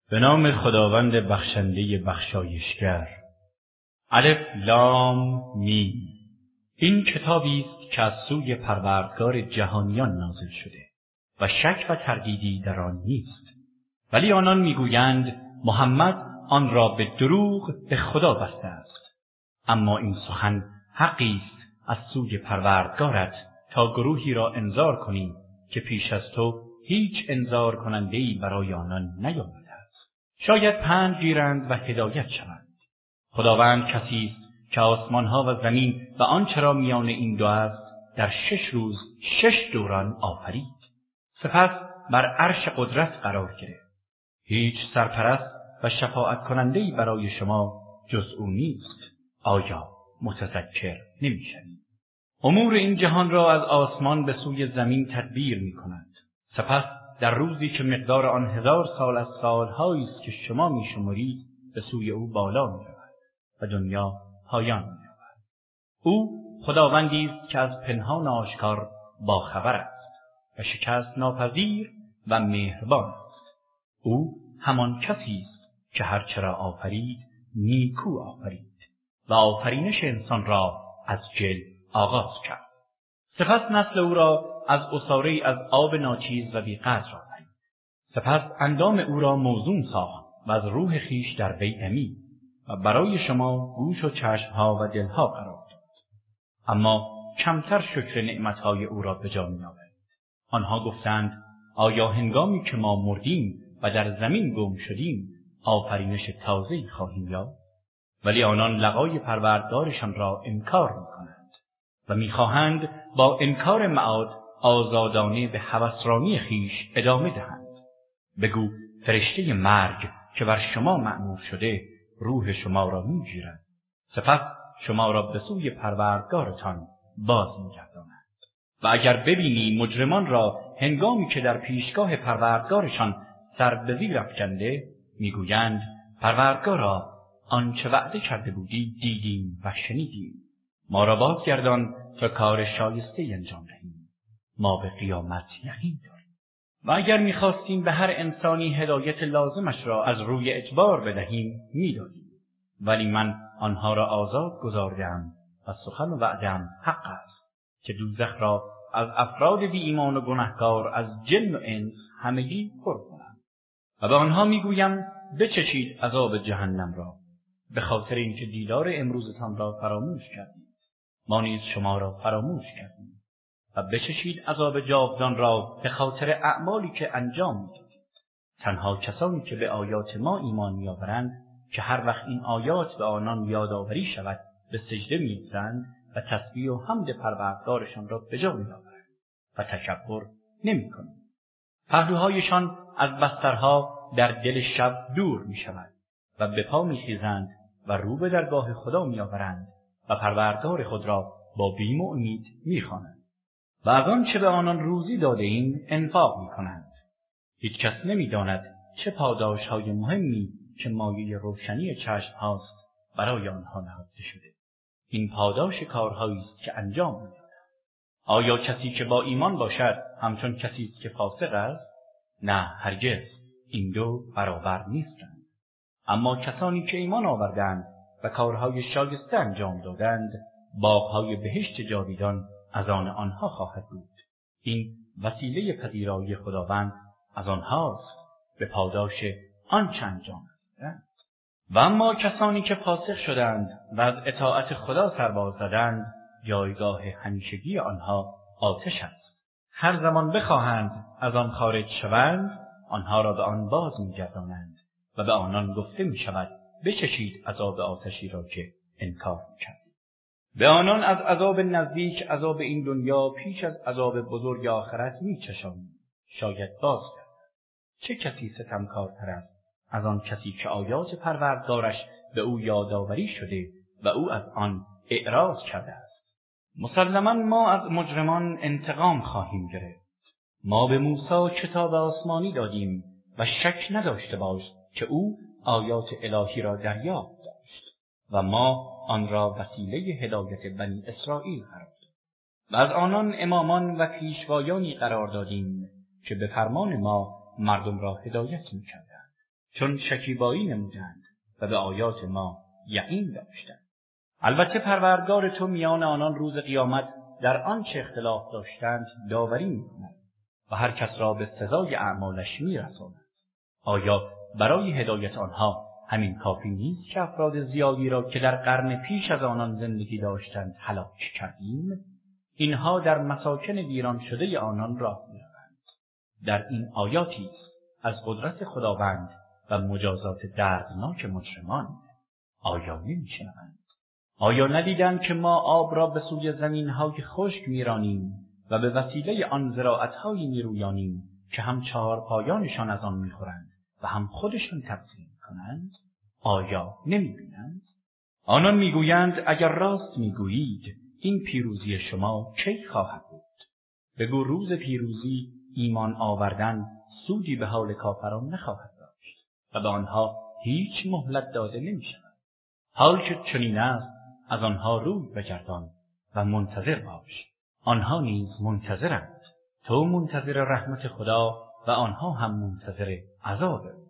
به نام خداوند بخشنده بخشایشگر. الف لام میم. این کتابی است که از سوی پروردگار جهانیان نازل شده و شک و تردیدی در آن نیست. ولی آنان میگویند محمد آن را به دروغ به خدا بسته است. اما این سخن حقی است از سوی پروردگارت تا گروهی را انذار کنی که پیش از تو هیچ انذار کننده‌ای برای آنان نیامده است. شاید پند گیرند و هدایت شوند. خداوند کسی است که آسمانها و زمین و آنچه را میان این دو است در 6 روز 6 دوران آفرید. سپس بر عرش قدرت قرار گرفت. هیچ سرپرست و شفاعت کننده‌ای برای شما جز او نیست. آیا متذکر نمی‌شوید؟ امور این جهان را از آسمان به سوی زمین تدبیر می‌کند. سپس در روزی که مقدار آن 1000 سال از سال‌هایی است که شما می‌شمرید به سوی او بالا می‌رود و دنیا پایان می‌یابد. او خداوندی است که از پنهان آشکار باخبر است و شکست ناپذیر و مهربان است. او همان کسی است که هر چه را آفرید نیکو آفرید و آفرینش انسان را از گل آغاز کرد. سپس نسل او را از عصاره‌ای از آب ناچیز و بی‌قدر آفرید. سپس اندام او را موزون ساخت و از روح خیش در وی دمید و برای شما گوش و چشمها و دلها قرار داد. اما کمتر شکر نعمتهای او را به جا می‌آورید. آنها گفتند آیا هنگامی که ما مردیم و در زمین گم شدیم آفرینش تازه‌ای خواهیم یافت؟ ولی آنان لقای پروردگارشان را انکار می‌کنند و می‌خواهند با انکار معاد آزادانه به هوسرانی خیش ادامه دهند. بگو فرشته مرگ که بر شما مأمور شده روح شما را می‌گیرد، سپس شما را به سوی پروردگارتان باز می‌گرداند. و اگر ببینی مجرمان را هنگامی که در پیشگاه پروردگارشان سر به زیر افکنده می‌گویند پروردگارا آنچه وعده کرده بودی دیدیم و شنیدیم، ما را بازگردان تا کار شایسته انجام دهیم، ما به قیامت یقین داریم. و اگر می‌خواستیم به هر انسانی هدایت لازمش را از روی اجبار بدهیم می‌دادیم، ولی من آنها را آزاد گذاردم و سخن و وعده‌ام حق است که دوزخ را از افراد بی ایمان و گناهکار از جن و انس همگی پر کنم. و به آنها می‌گویم بچشید عذاب جهنم را، به خاطر اینکه دیدار امروزتان را فراموش کردید، ما نیز شما را فراموش کردیم. و بچشید عذاب جاودان را به خاطر اعمالی که انجام می‌دادید. تنها کسانی که به آیات ما ایمان می‌آورند که هر وقت این آیات به آنان یادآوری شود به سجده می‌افتند و تسبیح و حمد پروردگارشان را به جا می‌آورند و تکبر نمی‌کنند. پهلوهایشان از بسترها در دل شب دور می‌شود و به پا می‌خیزند و رو به درگاه خدا می‌آورند و پروردگار خود را با بیم و امید می‌خوانند و از آنچه به آنان روزی داده ایم انفاق می‌کنند. هیچ کس نمی‌داند چه پاداش‌های مهمی که مایه روشنی چشم هاست برای آنها نهفته شده. این پاداش کارهایی است که انجام می‌دهند. آیا کسی که با ایمان باشد همچون کسی است که فاسق است؟ نه هرگز، این دو برابر نیستند. اما کسانی که ایمان آوردند و کارهای شایسته انجام دادند باغ‌های بهشت جاویدان از آن آنها خواهد بود. این وسیله پذیرایی خداوند از آنهاست به پاداش آنچه انجام دادند. و اما کسانی که فاسق شدند و از اطاعت خدا سرباز زدند جایگاه همیشگی آنها آتش است. هر زمان بخواهند از آن خارج شوند آنها را به آن باز می‌گردانند و به آنان گفته می‌شود بچشید عذاب آتشی را که انکار می‌کردید. به آنان از عذاب نزدیک عذاب این دنیا پیش از عذاب بزرگ آخرت می‌چشانیم، شاید باز گردند. چه کسی ستمکارتر است از آن کسی که آیات پروردگارش به او یادآوری شده و او از آن اعراض کرده است. مسلماً ما از مجرمان انتقام خواهیم گرفت. ما به موسی کتاب آسمانی دادیم و شک نداشته باش که او آیات الهی را دریافت داشت و ما آن را وسیله هدایت بنی اسرائیل قرار دادیم و از آنان امامان و پیشوایانی قرار دادیم که به فرمان ما مردم را هدایت می‌کردند، چون شکیبایی نمودند و به آیات ما یقین داشتند. البته پروردگار تو میان آنان روز قیامت در آنچه اختلاف داشتند داوری می‌کند و هر کس را به سزای اعمالش می‌رساند. آیا برای هدایت آنها همین کافی نیست که افراد زیادی را که در قرن پیش از آنان زندگی داشتند هلاک کردیم؟ اینها در مساکن ویران شده آنان راه می‌روند. در این آیاتی است از قدرت خداوند و مجازات دردناک مجرمان. آیا نمی‌شنوند؟ آیا ندیدند که ما آب را به سوی زمین‌های خشک می‌رانیم و به وسیله آن زراعت‌هایی می‌رویانیم که هم چهارپایانشان از آن می‌خورند و هم خودشان تغذیه می‌کنند؟ آیا نمی‌بینند؟ آنان می‌گویند اگر راست می‌گویید این پیروزی شما کی خواهد بود؟ بگو روز پیروزی ایمان آوردن سودی به حال کافران نخواهد داشت و به آنها هیچ مهلت داده نمی‌شود. حال که چنین است از آنها روی بگردان و منتظر باش. آنها نیز منتظرند. تو منتظر رحمت خدا و آنها هم منتظر عذاب